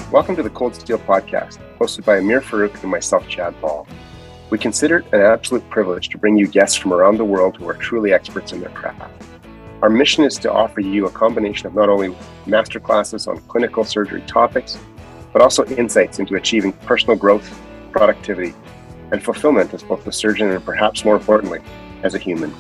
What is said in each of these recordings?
Welcome to the Cold Steel Podcast, hosted by Amir Farouk and myself, Chad Ball. We consider it an absolute privilege to bring you guests from around the world who are truly experts in their craft. Our mission is to offer you a combination of not only masterclasses on clinical surgery topics, but also insights into achieving personal growth, productivity, and fulfillment as both a surgeon and perhaps more importantly, as a human.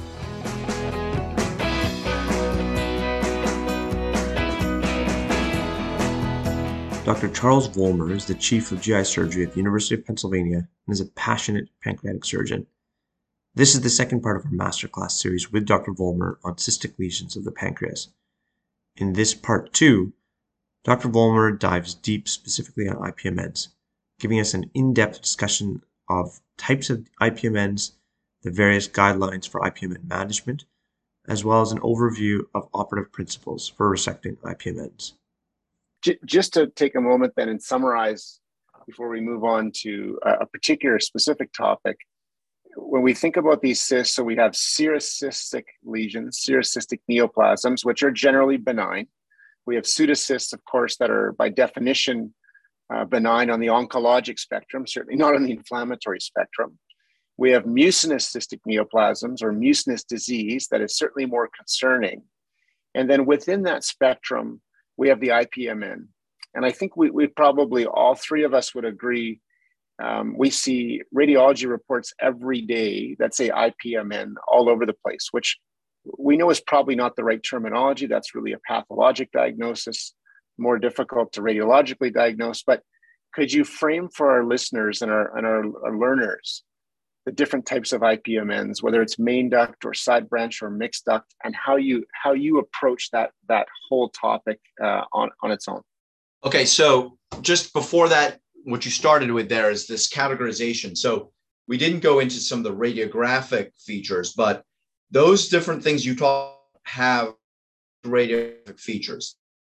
Dr. Charles Vollmer is the Chief of GI Surgery at the University of Pennsylvania and is a passionate pancreatic surgeon. This is the second part of our masterclass series with Dr. Vollmer on cystic lesions of the pancreas. In this part 2, Dr. Vollmer dives deep specifically on IPMNs, giving us an in-depth discussion of types of IPMNs, the various guidelines for IPMN management, as well as an overview of operative principles for resecting IPMNs. Just to take a moment then and summarize before we move on to a particular specific topic, when we think about these cysts, so we have serous cystic lesions, serous cystic neoplasms, which are generally benign. We have pseudocysts, of course, that are by definition benign on the oncologic spectrum, certainly not on the inflammatory spectrum. We have mucinous cystic neoplasms or mucinous disease that is certainly more concerning. And then within that spectrum, we have the IPMN. And I think we probably, all three of us would agree, we see radiology reports every day that say IPMN all over the place, which we know is probably not the right terminology. That's really a pathologic diagnosis, more difficult to radiologically diagnose. But could you frame for our listeners and our learners the different types of IPMNs, whether it's main duct or side branch or mixed duct, and how you approach that whole topic on its own? Okay, so just before that, what you started with there is this categorization. So we didn't go into some of the radiographic features, but those different things you talk have radiographic features.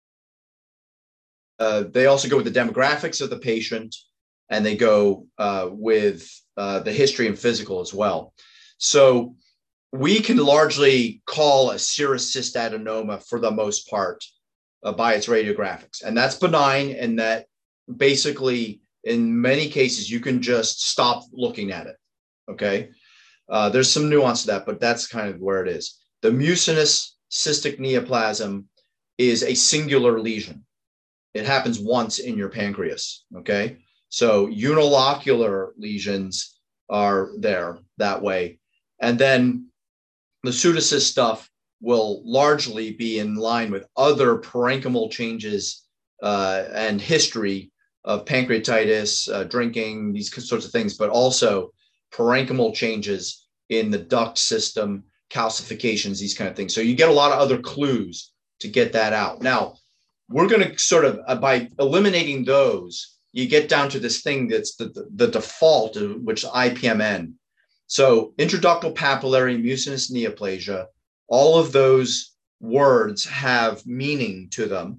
They also go with the demographics of the patient, and they go with the history and physical as well. So we can largely call a serous cystadenoma for the most part by its radiographics. And that's benign, and that basically in many cases you can just stop looking at it, okay? There's some nuance to that, but that's kind of where it is. The mucinous cystic neoplasm is a singular lesion. It happens once in your pancreas, okay? So unilocular lesions are there that way. And then the pseudocyst stuff will largely be in line with other parenchymal changes and history of pancreatitis, drinking, these sorts of things, but also parenchymal changes in the duct system, calcifications, these kind of things. So you get a lot of other clues to get that out. Now, we're going to sort of, by eliminating those, you get down to this thing that's the default, which is IPMN. So intraductal papillary mucinous neoplasia, all of those words have meaning to them.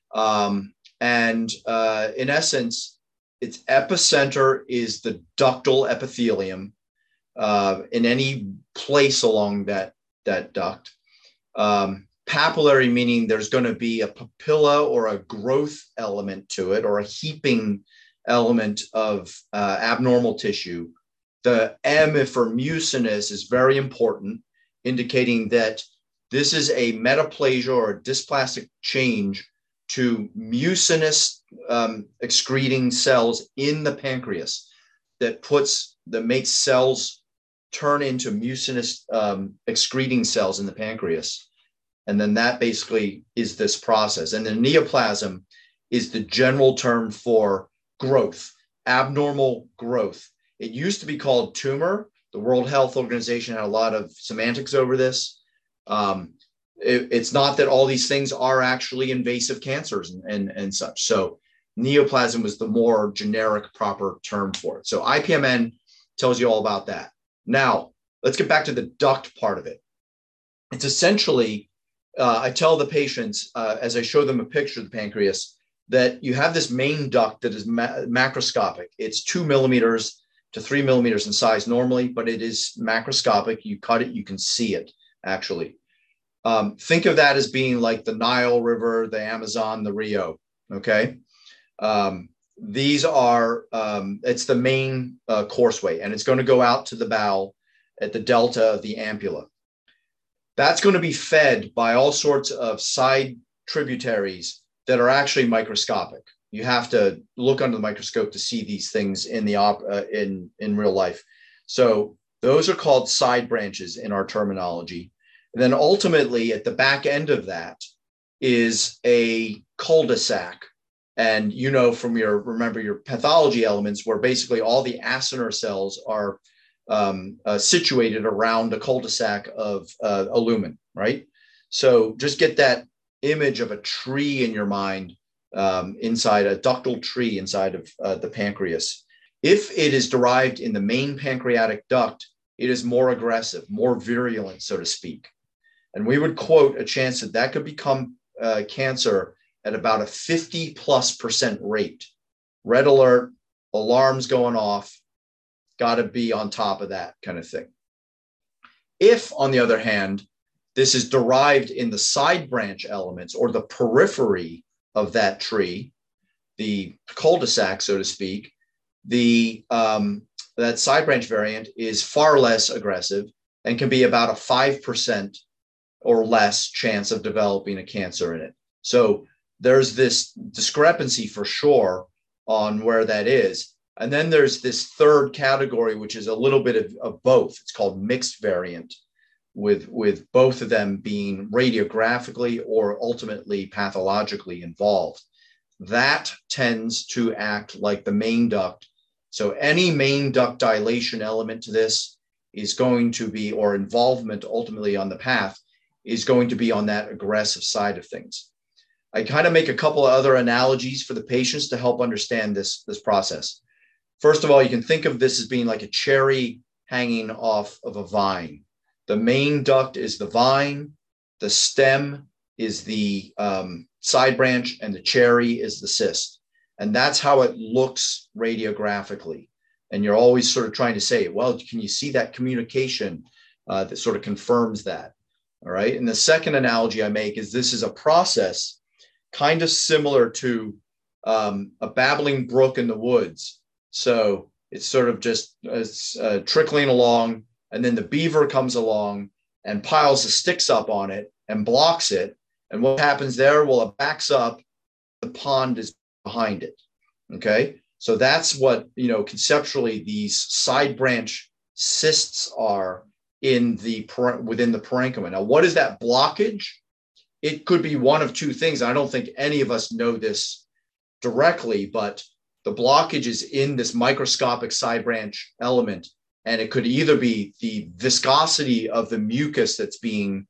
In essence, its epicenter is the ductal epithelium in any place along that duct. Papillary meaning there's going to be a papilla or a growth element to it, or a heaping element of abnormal tissue. The M for mucinous is very important, indicating that this is a metaplasia or a dysplastic change to mucinous excreting cells in the pancreas that makes cells turn into mucinous excreting cells in the pancreas. And then that basically is this process. And the neoplasm is the general term for growth, abnormal growth. It used to be called tumor. The World Health Organization had a lot of semantics over this. It's not that all these things are actually invasive cancers and such. So neoplasm was the more generic, proper term for it. So IPMN tells you all about that. Now, let's get back to the duct part of it. It's essentially, I tell the patients, as I show them a picture of the pancreas, that you have this main duct that is macroscopic. It's 2 millimeters to 3 millimeters in size normally, but it is macroscopic. You cut it, you can see it, actually. Think of that as being like the Nile River, the Amazon, the Rio, okay? These are, it's the main courseway, and it's going to go out to the bowel at the delta of the ampulla. That's going to be fed by all sorts of side tributaries that are actually microscopic. You have to look under the microscope to see these things in the in real life. So those are called side branches in our terminology. And then ultimately at the back end of that is a cul-de-sac. And you know from remember your pathology elements, where basically all the acinar cells are situated around a cul-de-sac of a lumen, right? So just get that image of a tree in your mind, inside a ductal tree inside of the pancreas. If it is derived in the main pancreatic duct, it is more aggressive, more virulent, so to speak. And we would quote a chance that that could become cancer at about a 50+% rate. Red alert, alarms going off, got to be on top of that kind of thing. If, on the other hand, this is derived in the side branch elements or the periphery of that tree, the cul-de-sac, so to speak, that side branch variant is far less aggressive and can be about a 5% or less chance of developing a cancer in it. So there's this discrepancy for sure on where that is. And then there's this third category, which is a little bit of both. It's called mixed variant, with both of them being radiographically or ultimately pathologically involved. That tends to act like the main duct. So any main duct dilation element to this is going to be, or involvement ultimately on the path, is going to be on that aggressive side of things. I kind of make a couple of other analogies for the patients to help understand this process. First of all, you can think of this as being like a cherry hanging off of a vine. The main duct is the vine, the stem is the side branch, and the cherry is the cyst. And that's how it looks radiographically. And you're always sort of trying to say, well, can you see that communication that sort of confirms that? All right. And the second analogy I make is this is a process kind of similar to a babbling brook in the woods. So it's sort of just trickling along, and then the beaver comes along and piles the sticks up on it and blocks it. And what happens there? Well, it backs up. The pond is behind it. Okay. So that's what, conceptually these side branch cysts are within the parenchyma. Now, what is that blockage? It could be one of two things. I don't think any of us know this directly, but the blockage is in this microscopic side branch element. And it could either be the viscosity of the mucus that's being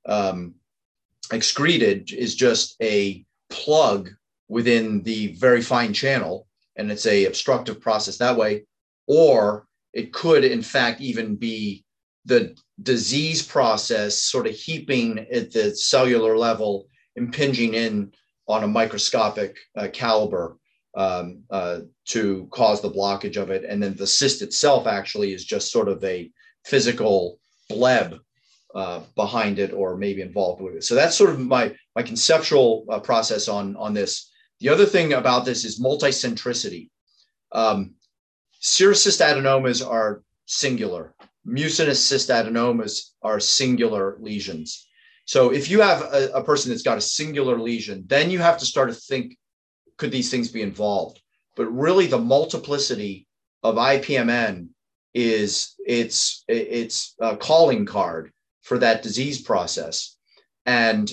excreted is just a plug within the very fine channel, and it's a obstructive process that way. Or it could, in fact, even be the disease process sort of heaping at the cellular level, impinging in on a microscopic caliber to cause the blockage of it. And then the cyst itself actually is just sort of a physical bleb behind it, or maybe involved with it. So that's sort of my conceptual process on this. The other thing about this is multicentricity. Serous cyst adenomas are singular. Mucinous cyst adenomas are singular lesions. So if you have a person that's got a singular lesion, then you have to start to think, could these things be involved? But really the multiplicity of IPMN is its a calling card for that disease process. And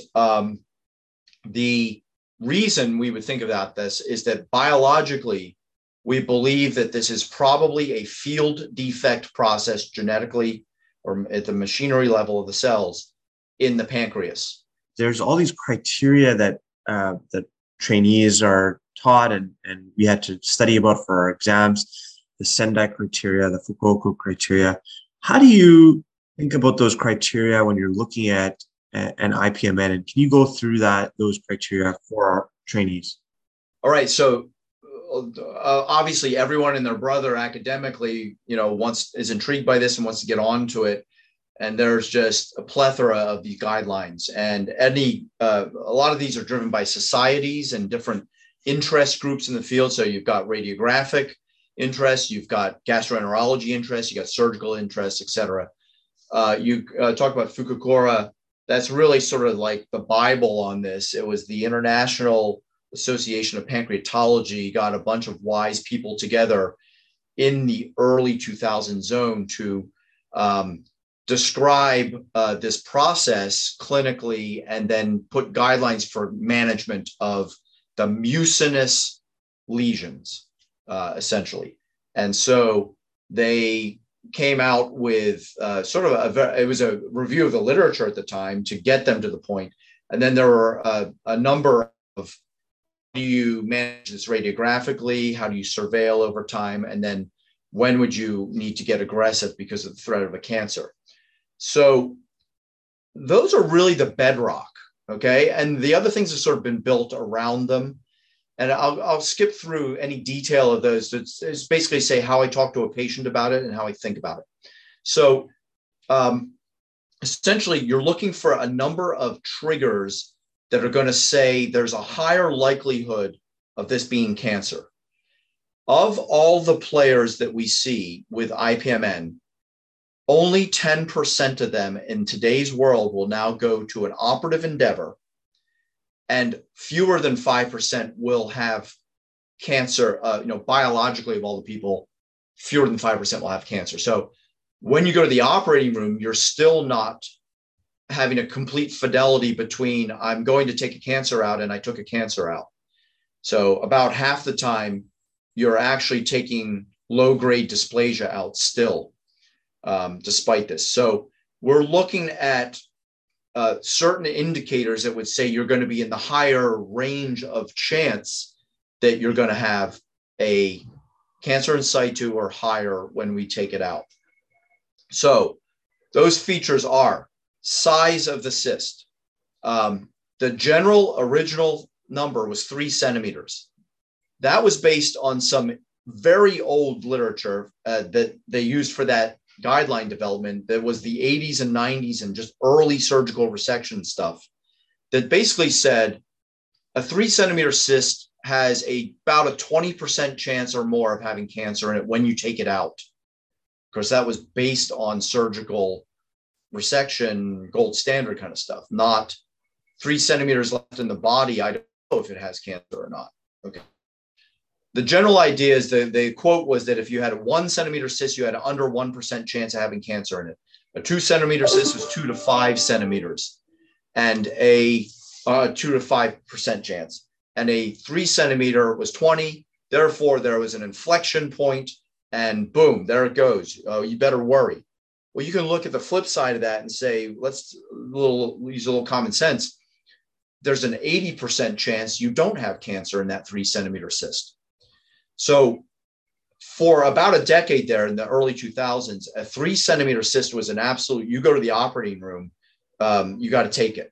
the reason we would think about this is that biologically, we believe that this is probably a field defect process genetically or at the machinery level of the cells in the pancreas. There's all these criteria that trainees are taught and we had to study about for our exams, the Sendai criteria, the Fukuoka criteria. How do you think about those criteria when you're looking at an IPMN? And can you go through those criteria for our trainees? All right. So obviously everyone and their brother academically, is intrigued by this and wants to get onto it. And there's just a plethora of these guidelines, and a lot of these are driven by societies and different interest groups in the field. So you've got radiographic interest, you've got gastroenterology interest, you got surgical interest, et cetera. You talk about Fukukura. That's really sort of like the Bible on this. It was the International Association of Pancreatology got a bunch of wise people together in the early 2000 zone to describe this process clinically and then put guidelines for management of the mucinous lesions, essentially. And so they came out with sort of it was a review of the literature at the time to get them to the point. And then there were a number of, how do you manage this radiographically? How do you surveil over time? And then when would you need to get aggressive because of the threat of a cancer? So those are really the bedrock, okay? And the other things have sort of been built around them. And I'll skip through any detail of those. It's basically say how I talk to a patient about it and how I think about it. So essentially, you're looking for a number of triggers that are going to say there's a higher likelihood of this being cancer. Of all the players that we see with IPMN, only 10% of them in today's world will now go to an operative endeavor, and fewer than 5% will have cancer. Biologically, of all the people, fewer than 5% will have cancer. So when you go to the operating room, you're still not having a complete fidelity between I'm going to take a cancer out and I took a cancer out. So about half the time, you're actually taking low-grade dysplasia out still, despite this. So we're looking at certain indicators that would say you're going to be in the higher range of chance that you're going to have a cancer in situ or higher when we take it out. So those features are size of the cyst. The general original number was 3 centimeters. That was based on some very old literature that they used for that guideline development. That was the 80s and 90s and just early surgical resection stuff that basically said a 3 centimeter cyst has about a 20% chance or more of having cancer in it when you take it out. Of course, that was based on surgical resection, gold standard kind of stuff, not 3 centimeters left in the body. I don't know if it has cancer or not. Okay. The general idea is the quote was that if you had a 1 centimeter cyst, you had an under 1% chance of having cancer in it. A 2 centimeter cyst was 2 to 5 centimeters and a 2 to 5% chance. And a 3 centimeter was 20. Therefore, there was an inflection point and boom, there it goes. Oh, you better worry. Well, you can look at the flip side of that and say, let's use a little common sense. There's an 80% chance you don't have cancer in that 3 centimeter cyst. So for about a decade there in the early 2000s, a 3 centimeter cyst was an absolute, you go to the operating room, you got to take it.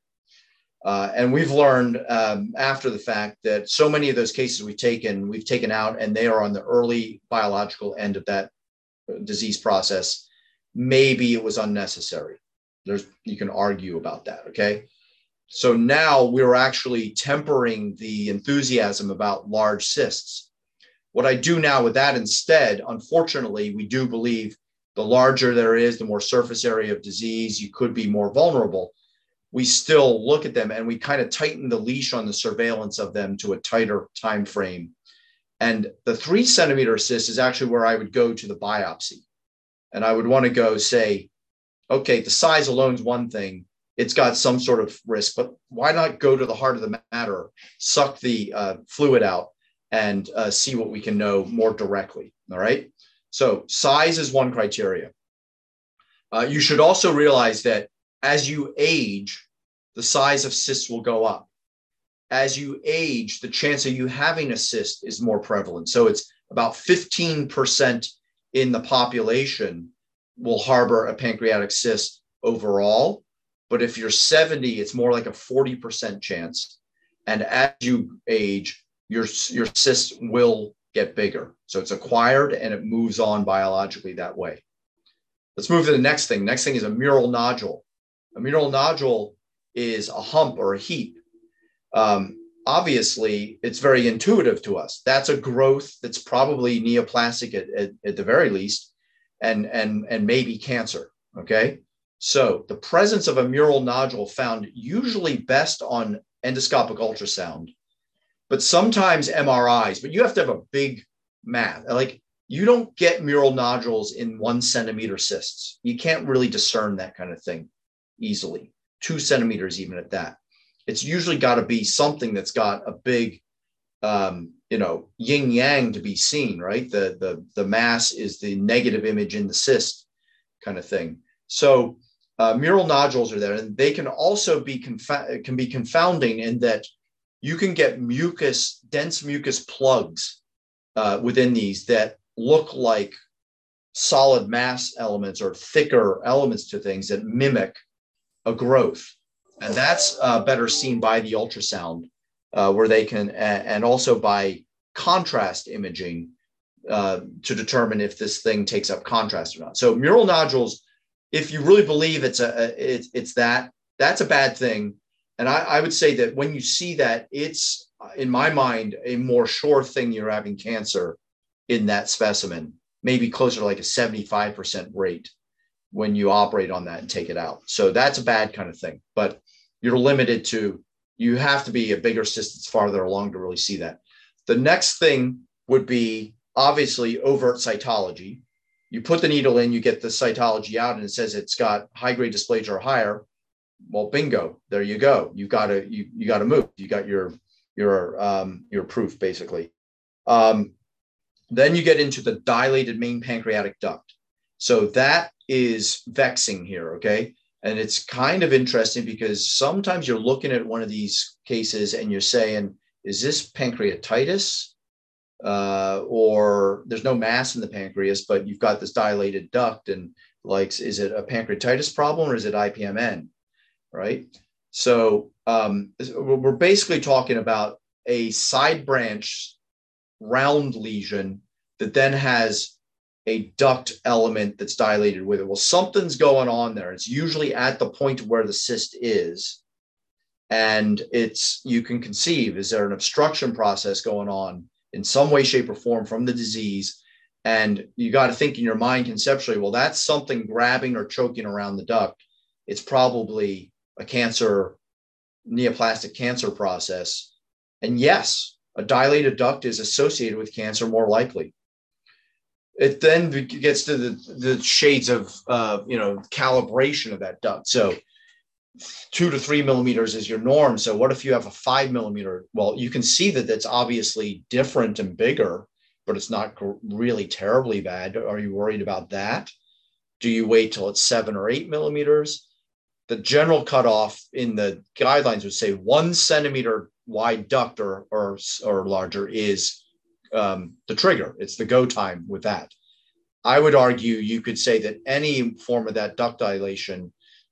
And we've learned after the fact that so many of those cases we've taken out and they are on the early biological end of that disease process. Maybe it was unnecessary. You can argue about that, okay? So now we're actually tempering the enthusiasm about large cysts. What I do now with that instead, unfortunately, we do believe the larger there is, the more surface area of disease, you could be more vulnerable. We still look at them and we kind of tighten the leash on the surveillance of them to a tighter time frame. And the 3 centimeter cyst is actually where I would go to the biopsy. And I would want to go say, okay, the size alone is one thing. It's got some sort of risk, but why not go to the heart of the matter, suck the fluid out, and see what we can know more directly, all right? So size is one criteria. You should also realize that as you age, the size of cysts will go up. As you age, the chance of you having a cyst is more prevalent. So it's about 15% in the population will harbor a pancreatic cyst overall. But if you're 70, it's more like a 40% chance. And as you age, your cyst will get bigger. So it's acquired and it moves on biologically that way. Let's move to the next thing. Next thing is a mural nodule. A mural nodule is a hump or a heap. obviously it's very intuitive to us. That's a growth that's probably neoplastic at the very least, and maybe cancer. Okay. So the presence of a mural nodule found usually best on endoscopic ultrasound, but sometimes MRIs, but you have to have a big mass. Like, you don't get mural nodules in 1 centimeter cysts. You can't really discern that kind of thing easily. 2 centimeters, even at that. It's usually got to be something that's got a big, yin yang to be seen, right? The mass is the negative image in the cyst kind of thing. So mural nodules are there, and they can also be confounding in that you can get dense mucus plugs within these that look like solid mass elements or thicker elements to things that mimic a growth. And that's better seen by the ultrasound, where they can, and also by contrast imaging to determine if this thing takes up contrast or not. So mural nodules, if you really believe it's that's a bad thing. And I would say that when you see that, it's, in my mind, a more sure thing you're having cancer in that specimen, maybe closer to like a 75% rate when you operate on that and take it out. So that's a bad kind of thing. But you're limited to, you have to be a bigger cyst that's farther along to really see that. The next thing would be obviously overt cytology. You put the needle in, you get the cytology out, and it says it's got high-grade dysplasia or higher. Well, bingo, there you go. You got to move. You got your proof, basically. Then you get into the dilated main pancreatic duct. So that is vexing here, okay? And it's kind of interesting because sometimes you're looking at one of these cases and you're saying, is this pancreatitis? Or there's no mass in the pancreas, but you've got this dilated duct, and like, is it a pancreatitis problem or is it IPMN, right? So we're basically talking about a side branch round lesion that then has a duct element that's dilated with it. Well, something's going on there. It's usually at the point where the cyst is. And you can conceive, is there an obstruction process going on in some way, shape, or form from the disease? And you got to think in your mind conceptually, well, that's something grabbing or choking around the duct. It's probably a neoplastic cancer process. And yes, a dilated duct is associated with cancer more likely. It then gets to the shades of, calibration of that duct. So 2 to 3 millimeters is your norm. So what if you have a 5 millimeter? Well, you can see that that's obviously different and bigger, but it's not really terribly bad. Are you worried about that? Do you wait till it's 7 or 8 millimeters? The general cutoff in the guidelines would say 1 centimeter wide duct or larger is the trigger. It's the go time with that. I would argue you could say that any form of that duct dilation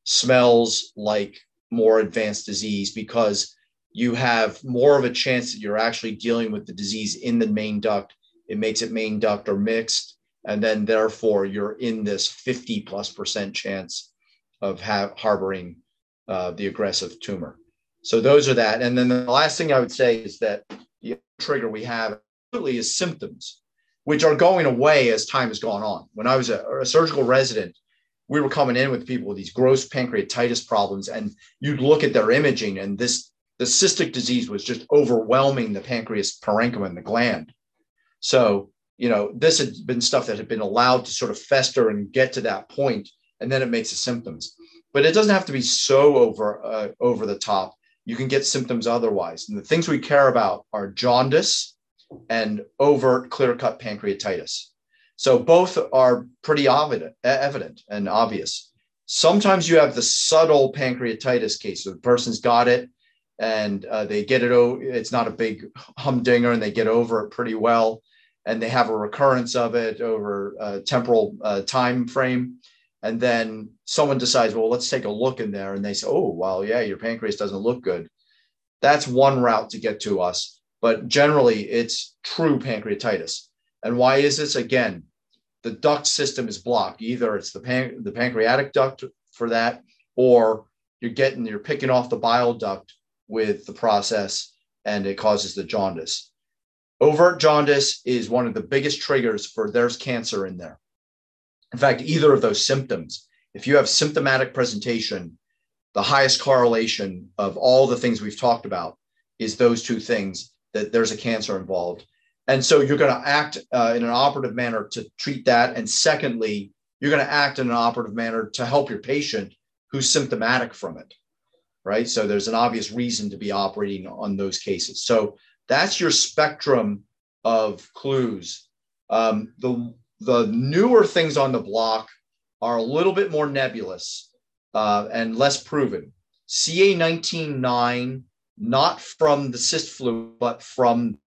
smells like more advanced disease, because you have more of a chance that you're actually dealing with the disease in the main duct. It makes it main duct or mixed, and then therefore you're in this 50+% chance of harboring the aggressive tumor. So those are that. And then the last thing I would say is that the trigger we have absolutely is symptoms, which are going away as time has gone on. When I was a surgical resident, we were coming in with people with these gross pancreatitis problems, and you'd look at their imaging, and the cystic disease was just overwhelming the pancreas parenchyma and the gland. So, this had been stuff that had been allowed to sort of fester and get to that point, and then it makes the symptoms. But it doesn't have to be so over the top. You can get symptoms otherwise. And the things we care about are jaundice and overt clear-cut pancreatitis. So both are pretty evident and obvious. Sometimes you have the subtle pancreatitis case. So the person's got it and they get it. It's not a big humdinger, and they get over it pretty well. And they have a recurrence of it over a temporal time frame. And then someone decides, well, let's take a look in there. And they say, oh, well, yeah, your pancreas doesn't look good. That's one route to get to us. But generally, it's true pancreatitis. And why is this? Again, the duct system is blocked. Either it's the pancreatic duct for that, or you're picking off the bile duct with the process, and it causes the jaundice. Overt jaundice is one of the biggest triggers for there's cancer in there. In fact, either of those symptoms, if you have symptomatic presentation, the highest correlation of all the things we've talked about is those two things, that there's a cancer involved. And so you're going to act in an operative manner to treat that. And secondly, you're going to act in an operative manner to help your patient who's symptomatic from it, right? So there's an obvious reason to be operating on those cases. So that's your spectrum of clues. The newer things on the block are a little bit more nebulous and less proven. CA19-9, not from the cyst fluid, but from.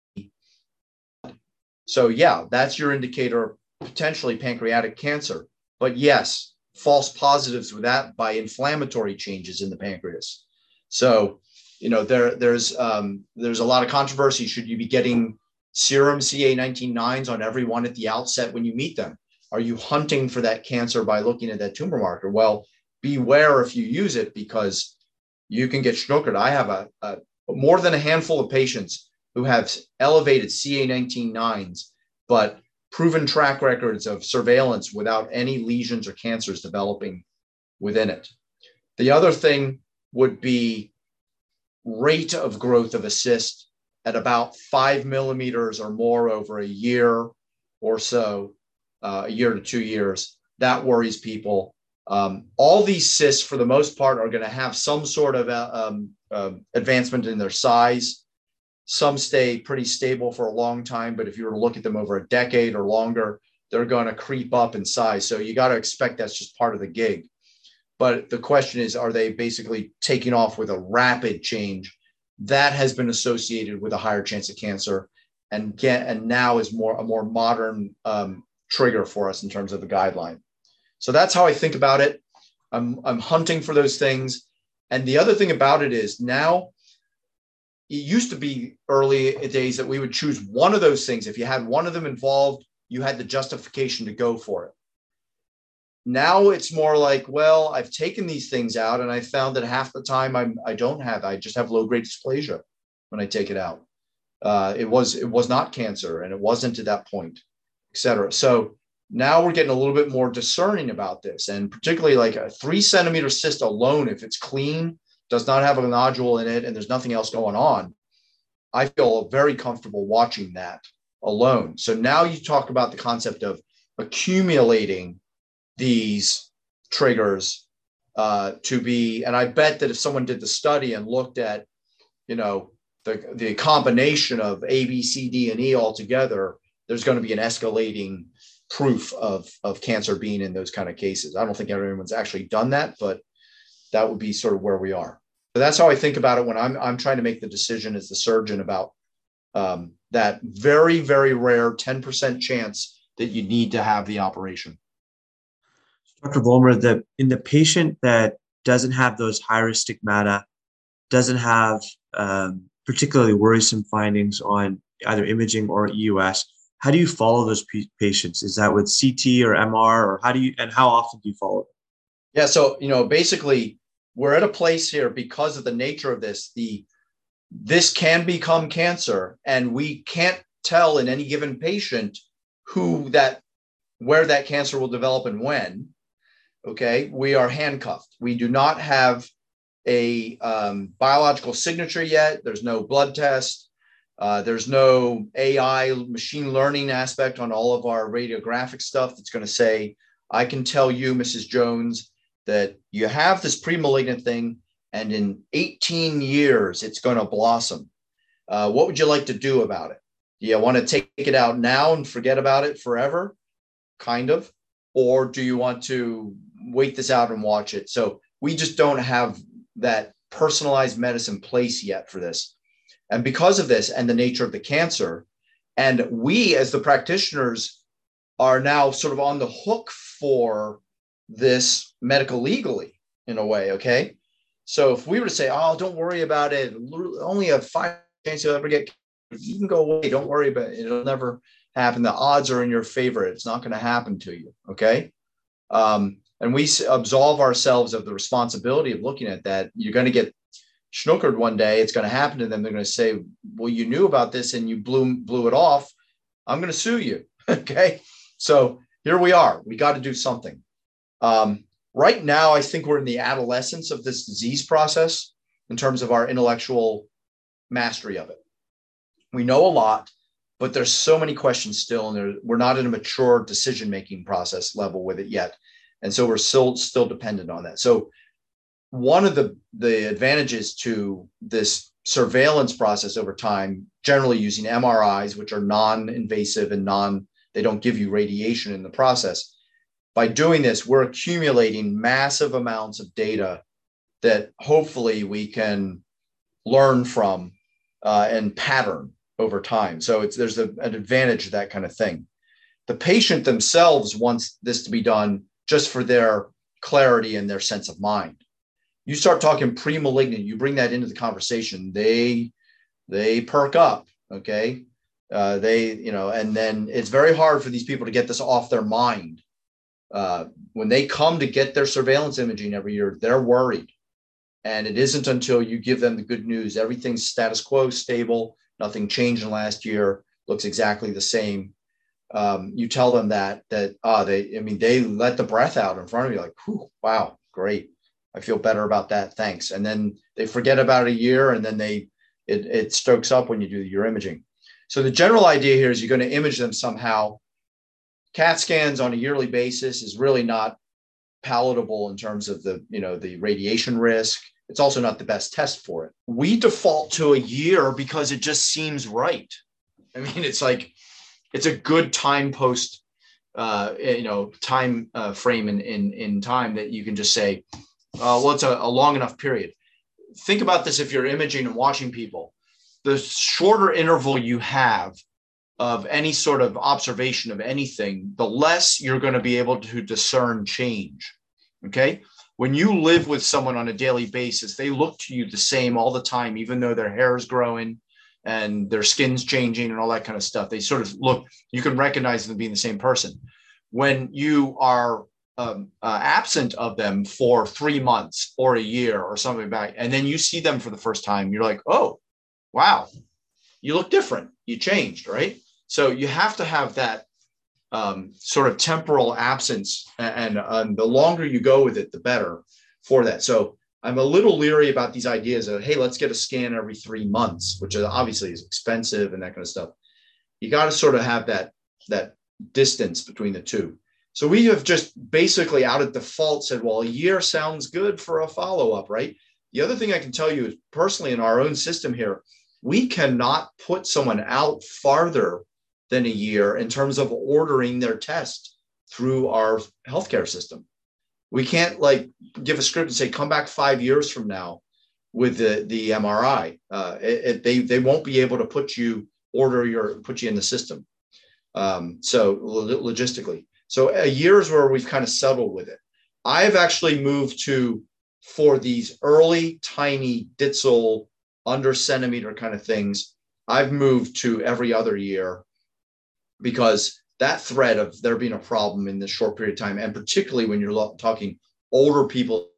So yeah, that's your indicator, potentially pancreatic cancer. But yes, false positives with that by inflammatory changes in the pancreas. So, you know, there's a lot of controversy. Should you be getting serum CA19-9s on everyone at the outset when you meet them? Are you hunting for that cancer by looking at that tumor marker? Well, beware if you use it, because you can get schnookered. I have a more than a handful of patients who have elevated CA19-9s, but proven track records of surveillance without any lesions or cancers developing within it. The other thing would be rate of growth of a cyst at about 5 millimeters or more over a year or so, a year to 2 years. That worries people. All these cysts, for the most part, are going to have some sort of advancement in their size. Some stay pretty stable for a long time, but if you were to look at them over a decade or longer, they're going to creep up in size. So you got to expect that's just part of the gig. But the question is, are they basically taking off with a rapid change? That has been associated with a higher chance of cancer, and now is a more modern trigger for us in terms of the guideline. So that's how I think about it. I'm hunting for those things. And the other thing about it is now, it used to be early days that we would choose one of those things. If you had one of them involved, you had the justification to go for it. Now it's more like, well, I've taken these things out and I found that half the time I just have low-grade dysplasia when I take it out. It was not cancer, and it wasn't at that point, et cetera. So now we're getting a little bit more discerning about this, and particularly like a 3-centimeter cyst alone, if it's clean, does not have a nodule in it, and there's nothing else going on, I feel very comfortable watching that alone. So now you talk about the concept of accumulating these triggers to be, and I bet that if someone did the study and looked at, you know, the combination of A, B, C, D, and E all together, there's going to be an escalating proof of cancer being in those kind of cases. I don't think everyone's actually done that, but that would be sort of where we are. So that's how I think about it when I'm trying to make the decision as the surgeon about that very, very rare 10% chance that you need to have the operation. Dr. Vollmer, in the patient that doesn't have those high-risk stigmata, doesn't have particularly worrisome findings on either imaging or EUS, how do you follow those patients? Is that with CT or MR, or how often do you follow them? Yeah, so, you know, basically we're at a place here because of the nature of this. This can become cancer, and we can't tell in any given patient where that cancer will develop and when. Okay, we are handcuffed. We do not have a biological signature yet. There's no blood test. There's no AI machine learning aspect on all of our radiographic stuff that's going to say, I can tell you, Mrs. Jones, that you have this premalignant thing, and in 18 years, it's going to blossom. What would you like to do about it? Do you want to take it out now and forget about it forever? Kind of. Or do you want to wait this out and watch it? So we just don't have that personalized medicine place yet for this. And because of this and the nature of the cancer, and we as the practitioners are now sort of on the hook for this medical legally in a way, okay? So if we were to say, oh, don't worry about it, only a 5% chance you'll ever get, you can go away, don't worry about it, it'll never happen. The odds are in your favor. It's not going to happen to you, okay? And we absolve ourselves of the responsibility of looking at that. You're going to get schnookered one day, it's going to happen to them. They're going to say, well, you knew about this and you blew it off. I'm going to sue you. Okay. So here we are. We got to do something. Right now, I think we're in the adolescence of this disease process in terms of our intellectual mastery of it. We know a lot, but there's so many questions still, and we're not in a mature decision-making process level with it yet. And so we're still dependent on that. So one of the advantages to this surveillance process over time, generally using MRIs, which are non-invasive and they don't give you radiation in the process. By doing this, we're accumulating massive amounts of data that hopefully we can learn from and pattern over time. So there's an advantage to that kind of thing. The patient themselves wants this to be done just for their clarity and their sense of mind. You start talking pre-malignant, you bring that into the conversation, they perk up, okay? And then it's very hard for these people to get this off their mind. When they come to get their surveillance imaging every year, they're worried. And it isn't until you give them the good news, everything's status quo, stable, nothing changed in the last year, looks exactly the same. You tell them that they let the breath out in front of you, like, whew, wow, great. I feel better about that. Thanks. And then they forget about a year, and then it stokes up when you do your imaging. So the general idea here is you're going to image them somehow. CAT scans on a yearly basis is really not palatable in terms of the radiation risk. It's also not the best test for it. We default to a year because it just seems right. I mean, it's like, it's a good time post, time frame in time that you can just say, well, it's a long enough period. Think about this if you're imaging and watching people. The shorter interval you have of any sort of observation of anything, the less you're going to be able to discern change. Okay. When you live with someone on a daily basis, they look to you the same all the time, even though their hair is growing and their skin's changing and all that kind of stuff. They sort of look, you can recognize them being the same person. When you are absent of them for 3 months or a year or something back, and then you see them for the first time, you're like, oh, wow, you look different. You changed, right? So you have to have that sort of temporal absence, and the longer you go with it, the better for that. So I'm a little leery about these ideas of, hey, let's get a scan every 3 months, which obviously is expensive and that kind of stuff. You got to sort of have that distance between the two. So we have just basically out of default said, well, a year sounds good for a follow-up, right? The other thing I can tell you is personally in our own system here, we cannot put someone out farther than a year in terms of ordering their test through our healthcare system. We can't give a script and say, come back 5 years from now with the MRI. They won't be able to put you in the system. So logistically. So a year is where we've kind of settled with it. I've actually moved for these early, tiny Ditzel, under centimeter kind of things, I've moved to every other year because that threat of there being a problem in this short period of time, and particularly when you're talking older people,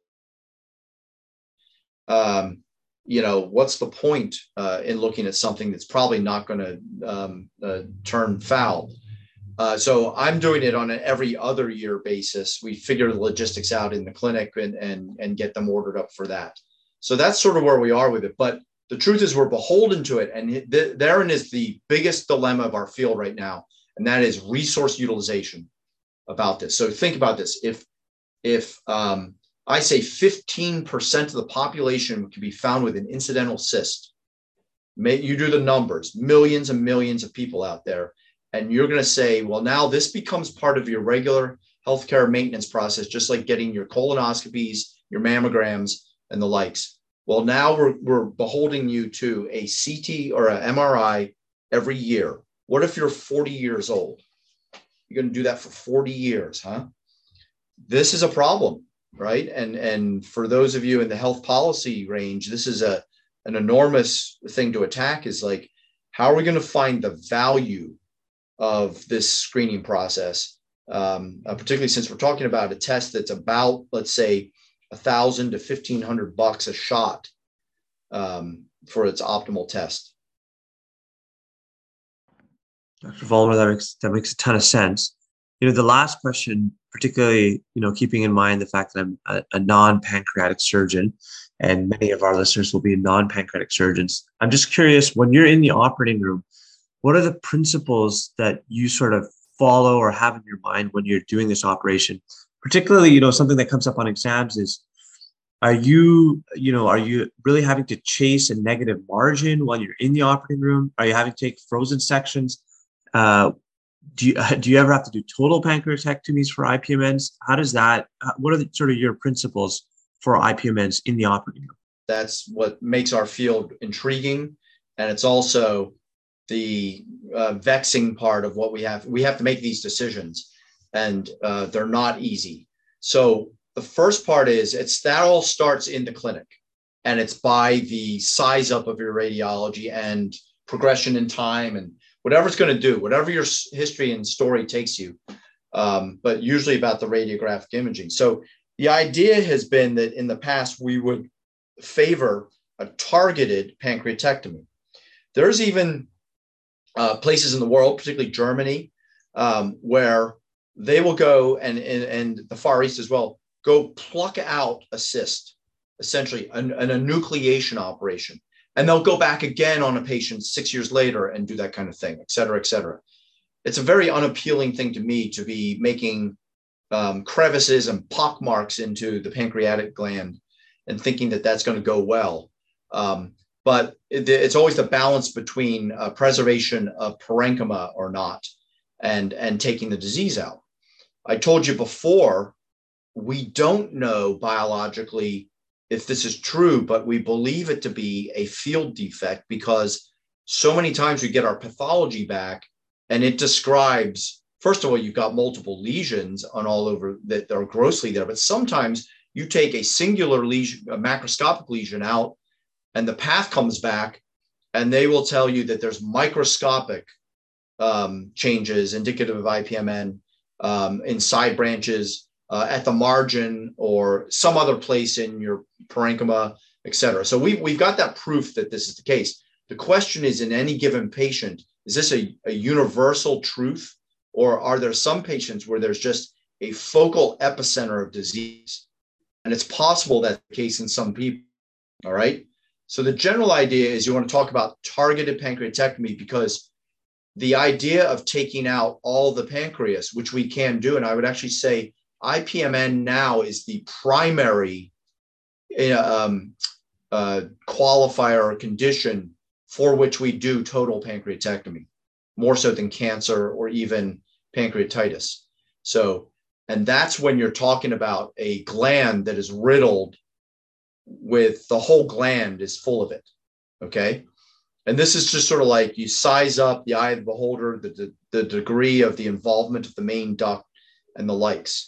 what's the point in looking at something that's probably not going to turn foul? So I'm doing it on an every other year basis. We figure the logistics out in the clinic and get them ordered up for that. So that's sort of where we are with it. But the truth is we're beholden to it. And therein is the biggest dilemma of our field right now. And that is resource utilization about this. So think about this. If I say 15% of the population can be found with an incidental cyst, you do the numbers, millions and millions of people out there. And you're going to say, well, now this becomes part of your regular healthcare maintenance process, just like getting your colonoscopies, your mammograms, and the likes. Well, now we're beholding you to a CT or an MRI every year. What if you're 40 years old? You're going to do that for 40 years, huh? This is a problem, right? And for those of you in the health policy range, this is an enormous thing to attack, is like, how are we going to find the value of this screening process, particularly since we're talking about a test that's about, let's say, $1,000 to $1,500 a shot. for its optimal test. Dr. Vollmer, that makes a ton of sense. The last question, particularly, keeping in mind the fact that I'm a non-pancreatic surgeon, and many of our listeners will be non-pancreatic surgeons. I'm just curious, when you're in the operating room, what are the principles that you sort of follow or have in your mind when you're doing this operation? Particularly, something that comes up on exams is, are you really having to chase a negative margin while you're in the operating room? Are you having to take frozen sections? Do you ever have to do total pancreatectomies for IPMNs? How does that? What are sort of your principles for IPMNs in the operating room? That's what makes our field intriguing, and it's also the vexing part of what we have. We have to make these decisions, and they're not easy. So the first part is that all starts in the clinic, and it's by the size up of your radiology and progression in time and whatever it's going to do, whatever your history and story takes you, but usually about the radiographic imaging. So the idea has been that in the past, we would favor a targeted pancreatectomy. There's even places in the world, particularly Germany, where they will go, and the Far East as well, go pluck out a cyst, essentially a enucleation operation. And they'll go back again on a patient 6 years later and do that kind of thing, et cetera, et cetera. It's a very unappealing thing to me to be making crevices and pock marks into the pancreatic gland and thinking that that's going to go well. But it's always the balance between preservation of parenchyma or not and taking the disease out. I told you before, we don't know biologically if this is true, but we believe it to be a field defect because so many times we get our pathology back and it describes, first of all, you've got multiple lesions on all over that are grossly there, but sometimes you take a singular lesion, a macroscopic lesion out, and the path comes back and they will tell you that there's microscopic changes indicative of IPMN in side branches, at the margin or some other place in your parenchyma, et cetera. So we've got that proof that this is the case. The question is, in any given patient, is this a universal truth, or are there some patients where there's just a focal epicenter of disease? And it's possible that's the case in some people, all right? So the general idea is you want to talk about targeted pancreatectomy because the idea of taking out all the pancreas, which we can do, and I would actually say IPMN now is the primary qualifier or condition for which we do total pancreatectomy, more so than cancer or even pancreatitis. So, and that's when you're talking about a gland that is riddled with the whole gland is full of it, okay? And this is just sort of like you size up the eye of the beholder, the degree of the involvement of the main duct and the likes.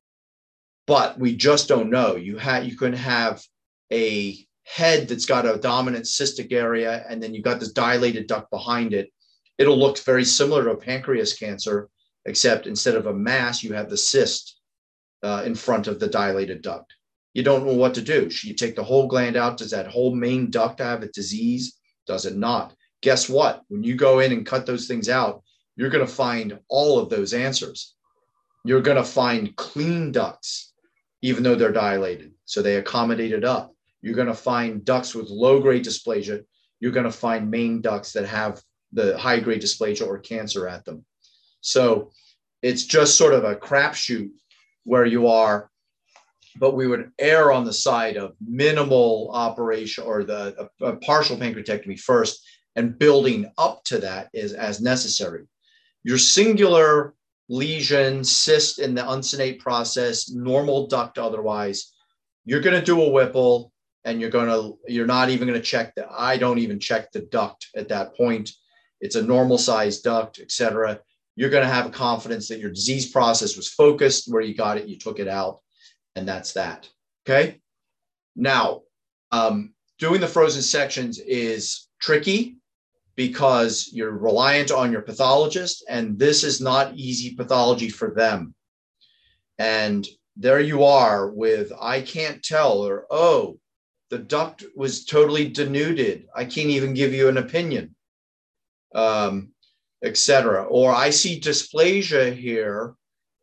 But we just don't know. You can have a head that's got a dominant cystic area, and then you've got this dilated duct behind it. It'll look very similar to a pancreas cancer, except instead of a mass, you have the cyst in front of the dilated duct. You don't know what to do. Should you take the whole gland out? Does that whole main duct have a disease? Does it not? Guess what? When you go in and cut those things out, you're going to find all of those answers. You're going to find clean ducts, even though they're dilated. So they accommodate it up. You're going to find ducts with low-grade dysplasia. You're going to find main ducts that have the high-grade dysplasia or cancer at them. So it's just sort of a crapshoot where you are, but we would err on the side of minimal operation or the partial pancreatectomy first and building up to that is as necessary. Your singular lesion, cyst in the uncinate process, normal duct otherwise, you're going to do a Whipple and you're not even going to check I don't even check the duct at that point. It's a normal sized duct, et cetera. You're going to have a confidence that your disease process was focused where you got it, you took it out, and that's that. Okay. Now, doing the frozen sections is tricky because you're reliant on your pathologist, and this is not easy pathology for them. And there you are with, I can't tell, or, oh, the duct was totally denuded. I can't even give you an opinion, etc. Or I see dysplasia here,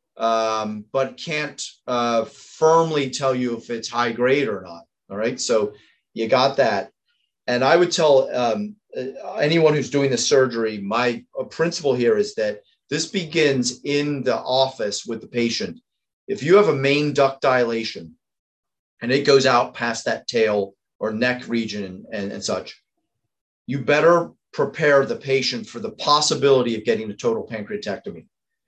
but can't firmly tell you if it's high grade or not. All right. So you got that. And I would tell anyone who's doing the surgery, my principle here is that this begins in the office with the patient. If you have a main duct dilation and it goes out past that tail or neck region and such, you better prepare the patient for the possibility of getting a total pancreatectomy.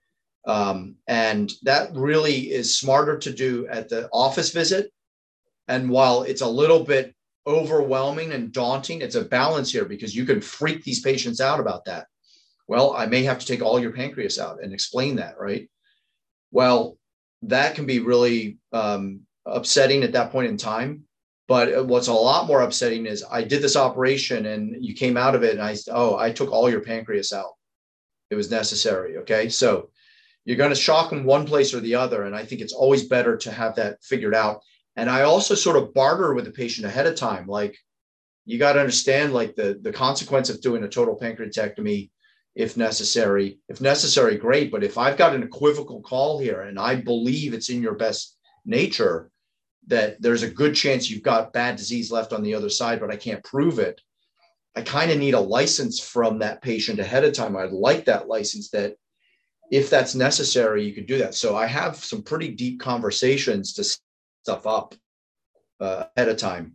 And that really is smarter to do at the office visit. And while it's a little bit overwhelming and daunting, it's a balance here because you can freak these patients out about that. Well, I may have to take all your pancreas out and explain that, right? Well, that can be really upsetting at that point in time. But what's a lot more upsetting is I did this operation and you came out of it and I took all your pancreas out. It was necessary. Okay. So you're going to shock them one place or the other. And I think it's always better to have that figured out. And I also sort of barter with the patient ahead of time. Like, you got to understand, like, the consequence of doing a total pancreatectomy, if necessary, great. But if I've got an equivocal call here and I believe it's in your best nature, that there's a good chance you've got bad disease left on the other side, but I can't prove it, I kind of need a license from that patient ahead of time. I'd like that license that if that's necessary, you could do that. So I have some pretty deep conversations to stuff up ahead of time.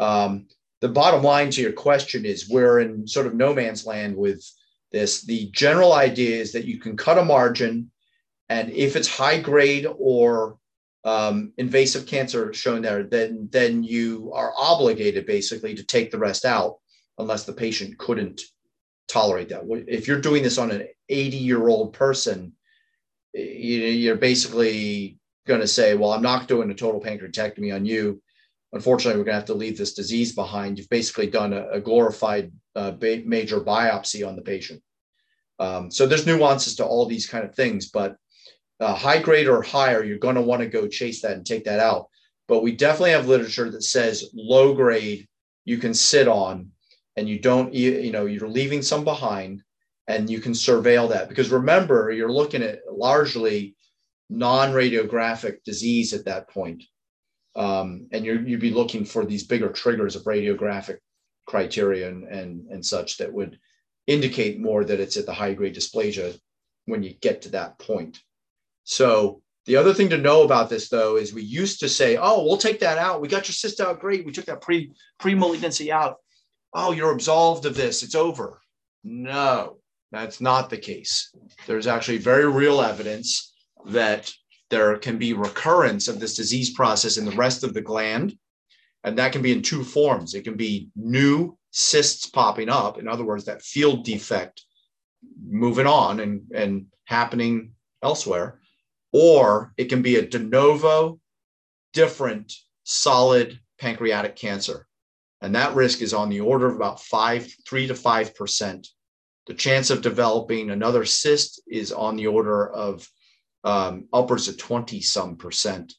The bottom line to your question is we're in sort of no man's land with this. The general idea is that you can cut a margin, and if it's high grade or invasive cancer shown there, then you are obligated basically to take the rest out unless the patient couldn't tolerate that. If you're doing this on an 80-year-old person, you're basically going to say, well, I'm not doing a total pancreatectomy on you. Unfortunately, we're going to have to leave this disease behind. You've basically done a glorified major biopsy on the patient. So there's nuances to all these kind of things, but high grade or higher, you're going to want to go chase that and take that out. But we definitely have literature that says low grade you can sit on, and you don't, you're leaving some behind, and you can surveil that. Because remember, you're looking at largely non-radiographic disease at that point. And you'd be looking for these bigger triggers of radiographic criteria and such that would indicate more that it's at the high grade dysplasia when you get to that point. So the other thing to know about this, though, is we used to say, oh, we'll take that out. We got your cyst out. Great. We took that pre-malignancy out. Oh, you're absolved of this. It's over. No, that's not the case. There's actually very real evidence that there can be recurrence of this disease process in the rest of the gland. And that can be in two forms. It can be new cysts popping up. In other words, that field defect moving on and happening elsewhere. Or it can be a de novo, different, solid pancreatic cancer. And that risk is on the order of about 3 to 5%. The chance of developing another cyst is on the order of upwards of 20-some%.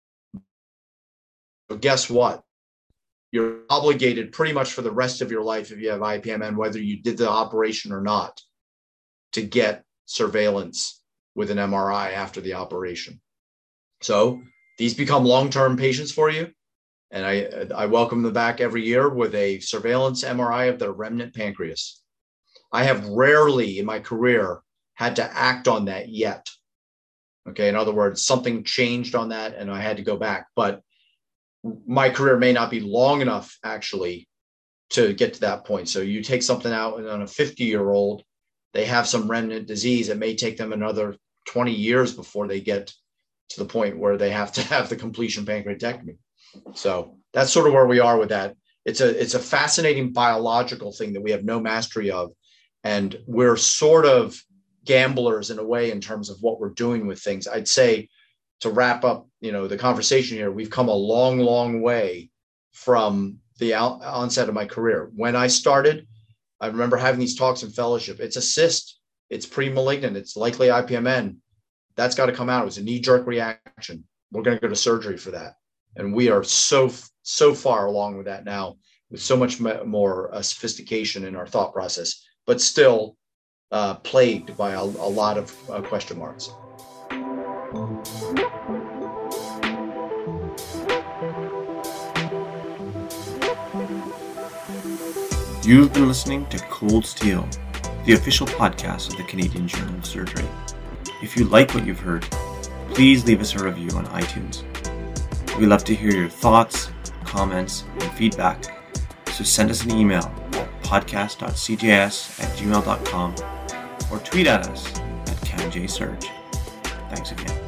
But guess what? You're obligated pretty much for the rest of your life, if you have IPMN, whether you did the operation or not, to get surveillance with an MRI after the operation. So these become long-term patients for you. And I welcome them back every year with a surveillance MRI of their remnant pancreas. I have rarely in my career had to act on that yet. Okay, in other words, something changed on that and I had to go back. But my career may not be long enough actually to get to that point. So you take something out on a 50-year-old, they have some remnant disease. It may take them another 20 years before they get to the point where they have to have the completion pancreatectomy. So that's sort of where we are with that. It's a fascinating biological thing that we have no mastery of. And we're sort of gamblers in a way in terms of what we're doing with things. I'd say, to wrap up, the conversation here, we've come a long, long way from the onset of my career. When I started, I remember having these talks in fellowship. It's a cyst. It's pre-malignant. It's likely IPMN. That's got to come out. It was a knee-jerk reaction. We're going to go to surgery for that. And we are so so far along with that now, with so much more sophistication in our thought process, but still plagued by a lot of question marks. You've been listening to Cold Steel, the official podcast of the Canadian Journal of Surgery. If you like what you've heard, please leave us a review on iTunes. We love to hear your thoughts, comments, and feedback, so send us an email at podcast.cjs@gmail.com or tweet at us at CanJSurge. Thanks again.